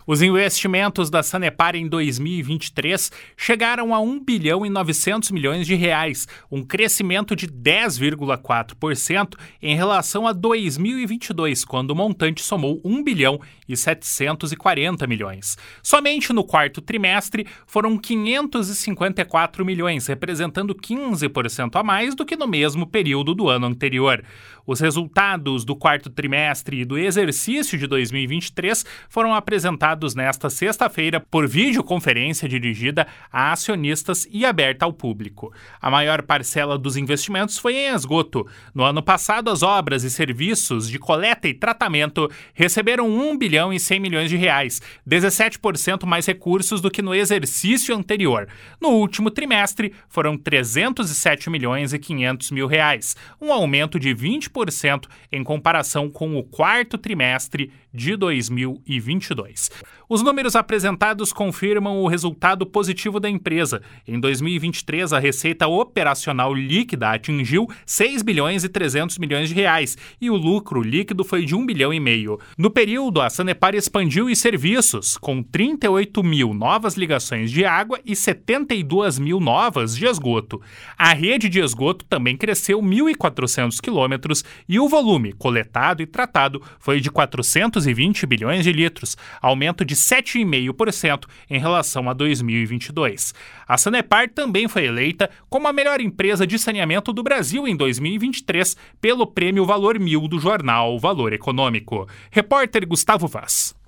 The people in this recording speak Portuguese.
Os investimentos da Sanepar em 2023 chegaram a R$ 1 bilhão e 900 milhões de reais, um crescimento de 10,4% em relação a 2022, quando o montante somou R$ 1 bilhão e 740 milhões. Somente no quarto trimestre foram 554 milhões, representando 15% a mais do que no mesmo período do ano anterior. Os resultados do quarto trimestre e do exercício de 2023 foram apresentados nesta sexta-feira por videoconferência dirigida a acionistas e aberta ao público. A maior parcela dos investimentos foi em esgoto. No ano passado, as obras e serviços de coleta e tratamento receberam R$ 1 bilhão e 100 milhões de reais, 17% mais recursos do que no exercício anterior. No último trimestre, foram 307 milhões e 500 mil reais, um aumento de 20% em comparação com o quarto trimestre de 2022. Os números apresentados confirmam o resultado positivo da empresa. Em 2023, a receita operacional líquida atingiu 6 bilhões e 300 milhões de reais e o lucro líquido foi de 1 bilhão e meio. No período, a Sanepar expandiu os serviços, com 38 mil novas ligações de água e 72 mil novas de esgoto. A rede de esgoto também cresceu 1.400 quilômetros e o volume coletado e tratado foi de 420 bilhões de litros, aumento de 7,5% em relação a 2022. A Sanepar também foi eleita como a melhor empresa de saneamento do Brasil em 2023 pelo Prêmio Valor 1000 do jornal Valor Econômico. Repórter Gustavo Vaz.